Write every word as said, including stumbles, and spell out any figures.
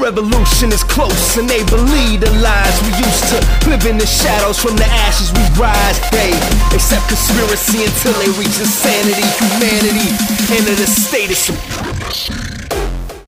revolution is close, and they believe the lies. We used to live in the shadows, from the ashes we rise. They accept conspiracy until they reach insanity. Humanity enter the state of